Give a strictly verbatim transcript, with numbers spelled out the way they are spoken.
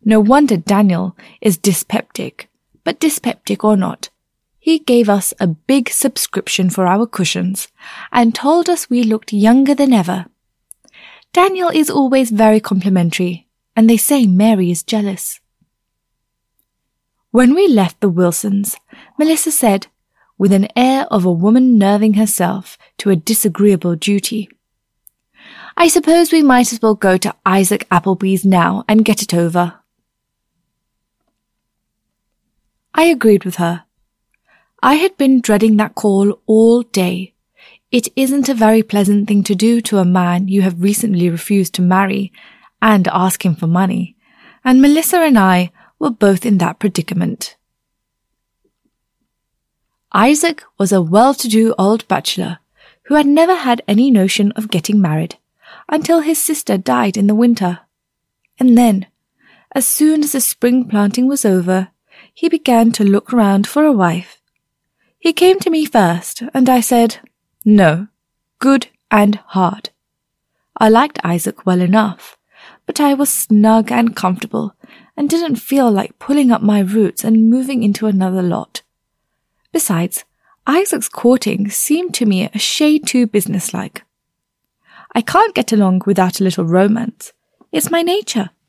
No wonder Daniel is dyspeptic, but dyspeptic or not, he gave us a big subscription for our cushions and told us we looked younger than ever. Daniel is always very complimentary, and they say Mary is jealous. When we left the Wilsons, Melissa said, with an air of a woman nerving herself to a disagreeable duty, "I suppose we might as well go to Isaac Appleby's now and get it over." I agreed with her. I had been dreading that call all day. It isn't a very pleasant thing to do to a man you have recently refused to marry and ask him for money, and Melissa and I were both in that predicament. Isaac was a well-to-do old bachelor who had never had any notion of getting married until his sister died in the winter. And then, as soon as the spring planting was over, he began to look round for a wife. He came to me first, and I said, "No, good and hard." I liked Isaac well enough, but I was snug and comfortable and didn't feel like pulling up my roots and moving into another lot. Besides, Isaac's courting seemed to me a shade too businesslike. I can't get along without a little romance. It's my nature.